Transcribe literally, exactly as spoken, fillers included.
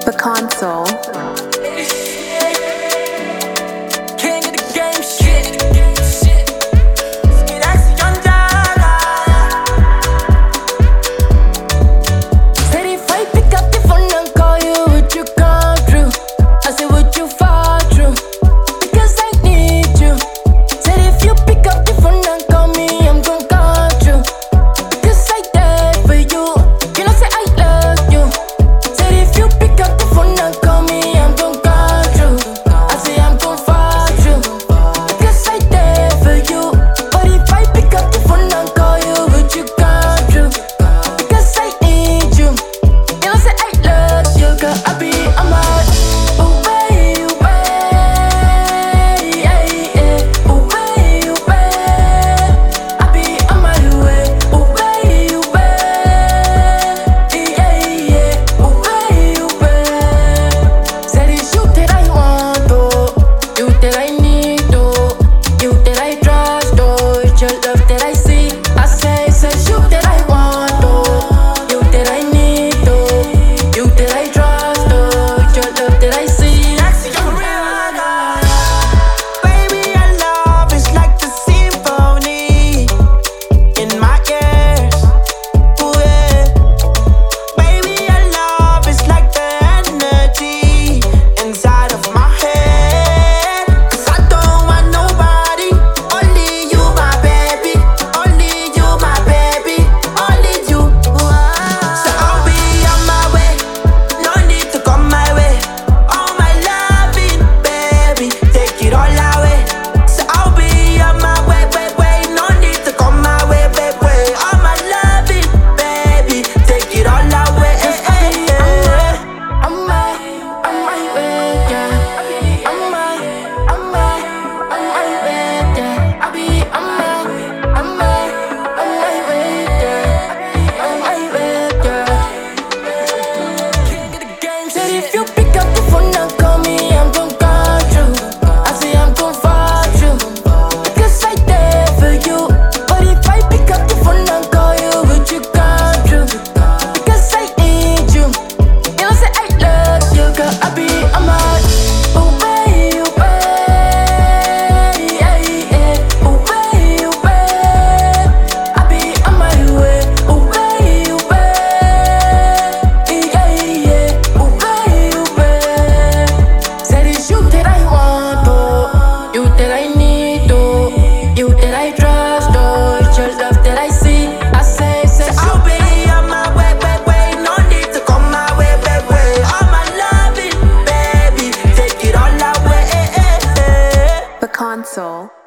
The console. King of the game, shit. Said if I pick up the phone and call you, would you come through? I said, would you fall through? Because I need you. Said if you pick up the phone and call me, I'm gon' come through. Because I died for you. You know, say I love you. Said if you pick up the phone and call me, I'm gon' come through. I say I'm gon' fall through. Because I died for you. But if I pick up the phone and call you, would you come through? Because I need you. You know, say I love you, girl. I be on my away, away, yeah, yeah. Away, away. I be on my way, away, away, yeah, yeah. Away, away. Said it's you that I want, oh, you that I need, oh, you that I trust, oh, it's your love that I see. I say, it's you that I want, oh, you that I need, oh, you that I trust, oh, it's your love that I see. Baby, your love is like the symphony in my ears. Ooh, yeah. Baby, your love is like the energy inside of my head. 'Cause I don't want nobody, only you, my baby. Only you, my baby. Only you. So I'll be on my way. No need to come my way. All my loving, baby, take it all away. So I'll be on my way, way, way. No need to come my way, way, way. All my loving, baby, take it all away. I'm my, I'm my way, yeah. I'm my, I'm my, I'm my way, yeah. I be I'm my, I'm my, I'm my way, yeah. I'm my way, yeah. King of the game, Said shit. if you pick up the phone and call me, I'm gon' come through. I say I'm gon' fall through. Because I died for you. But if I pick up the phone and call you, would you come through? Because I need you. You know, say I love you, girl. I be on my away, away, yeah, yeah. Away, away. I be on my way, away, away, yeah, yeah. Away, away. Said it's you that I want, oh, you that I need, oh, you that I trust, oh, it's your love that I see. I say, say, I'll be on my way, way, way. No need to come my way, way, way. All my loving, baby, take it all away. The console.